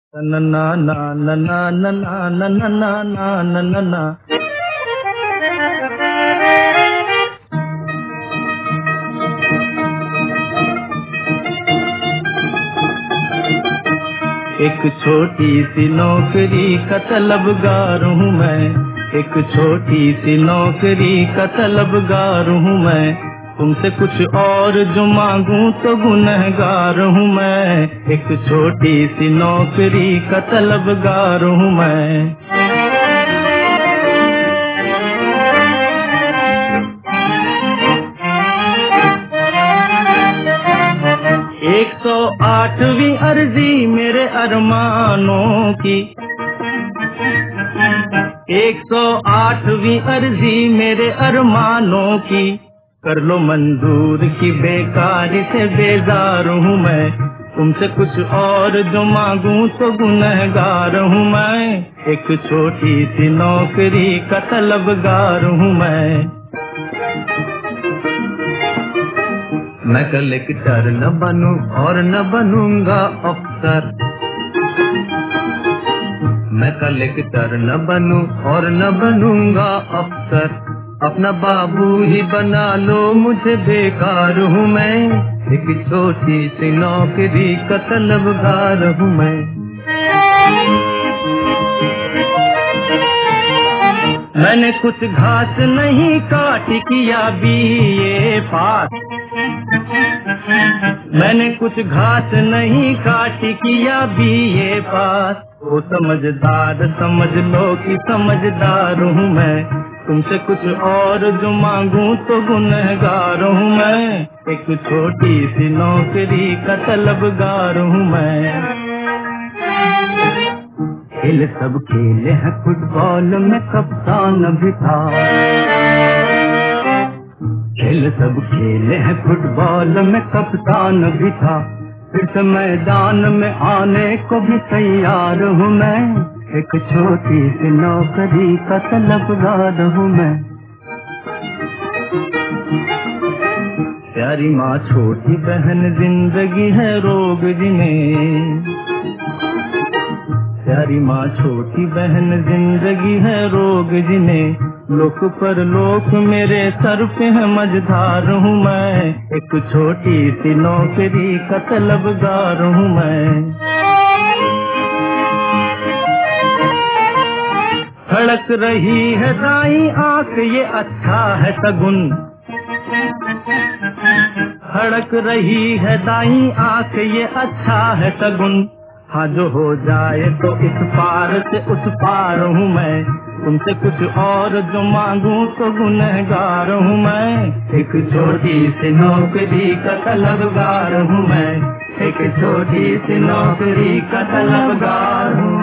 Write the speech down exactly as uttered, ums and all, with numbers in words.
ना ना ना ना ना ना ना ना ना ना ना ना ना। एक छोटी सी नौकरी का तलबगार हूँ मैं, एक छोटी सी नौकरी का तलबगार हूँ मैं, तुमसे कुछ और जो मांगूं तो गुनहगार हूँ मैं, एक छोटी सी नौकरी का तलबगार हूँ मैं। एक सौ आठवीं अर्जी मेरे अरमानों की, एक सौ आठवीं अर्जी मेरे अरमानों की, कर लो मंजूर की बेकारी से बेजार हूँ मैं, तुमसे कुछ और जो मांगूं तो गुनहगार हूँ मैं, एक छोटी सी नौकरी का तलबगार हूँ मैं। मैं कलेक्टर न बनूं और न बनूंगा अफसर, मैं कलेक्टर न बनूं और न बनूंगा अफसर, अपना बाबू ही बना लो मुझे बेकार हूँ मैं, एक छोटी सी नौकरी का तलबगार हूँ मैं। मैंने कुछ घास नहीं काटी किया बीए पास, मैंने कुछ घास नहीं काटी किया बीए पास, वो समझदार समझ लो कि समझदार हूँ मैं, तुमसे कुछ और जो मांगूं तो गुनहगार हूँ मैं, एक छोटी सी नौकरी का तलबगार हूँ मैं। खेल सब खेले हैं फुटबॉल में कप्तान भी था, खेल सब खेले हैं फुटबॉल में कप्तान भी था, फिर से मैदान में आने को भी तैयार हूँ मैं, एक छोटी सी नौकरी का तलबगार हूँ मैं। प्यारी माँ छोटी बहन जिंदगी है रोग जिन्हें, प्यारी माँ छोटी बहन जिंदगी है रोग जिन्हें, लोक पर लोक मेरे सर पे है मझधार हूँ मैं, एक छोटी सी नौकरी का तलबगार हूँ मैं। धड़क रही है दाई आंख ये अच्छा है सगुन, धड़क रही है दाई आंख ये अच्छा है सगुन, हाँ जो हो जाए तो इस पार से उस पार हूँ मैं, तुमसे कुछ और जो मांगूं तो गुनहगार हूँ मैं, एक छोटी सी नौकरी का तलबगार हूँ मैं, एक छोटी सी नौकरी का तलबगार हूँ।